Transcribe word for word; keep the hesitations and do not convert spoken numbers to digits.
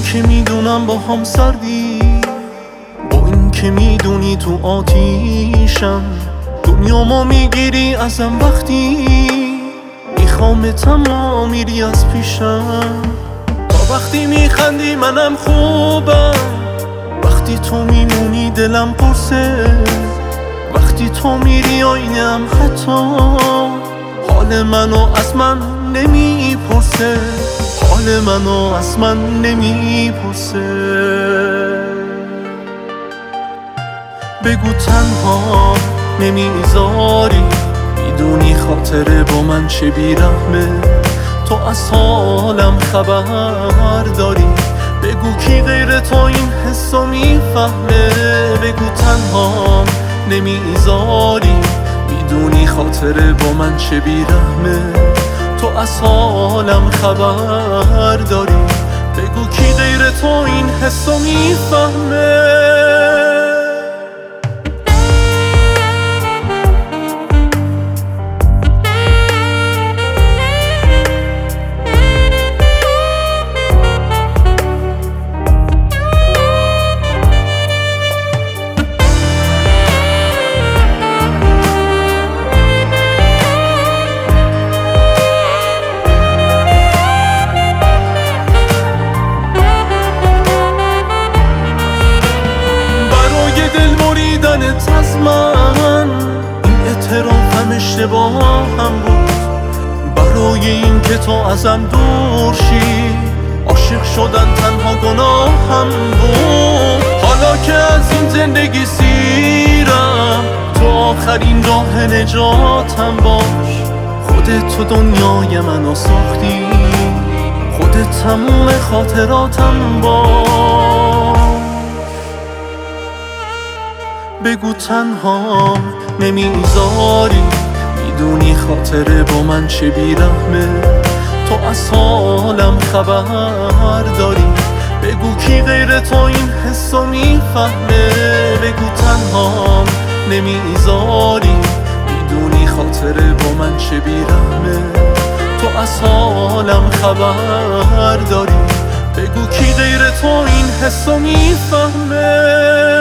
که میدونم با هم سردی، با این که میدونی تو آتیشم، دنیا ما میگیری ازم وقتی میخوام تمام میری از پیشم. تا وقتی میخندی منم خوبم، وقتی تو میمونی دلم قرصه، وقتی تو میری آینم حتی حال منو از من نمیپرسه، حال منو از من نمیپرسه. بگو تنها نمیذاری، میدونی خاطره با من چه بیرحمه، تو از حالم خبر داری، بگو کی غیر تو این حسو میفهمه. بگو تنها نمیذاری، میدونی خاطره با من چه بیرحمه، تو از حالم خبر داری، بگو کی غیر تو این حسو میفهمه. از من این اعترافم اشتباهم بود، برای این که تو ازم دور شی، عاشق شدن تنها گناهم بود. حالا که از این زندگی سیرم، تو آخرین راه نجاتم باش، خودت تو دنیای منو ساختی، خودت تموم خاطراتم باش. بگو تنها نمیذاری، میدونی خاطره با من چه بیرحمه، تو از حالم خبر داری، بگو کی غیر تو این حسو میفهمه. بگو تنها نمیذاری، میدونی خاطره با من چه بیرحمه، تو از حالم خبر داری، بگو کی غیر تو این حسو میفهمه.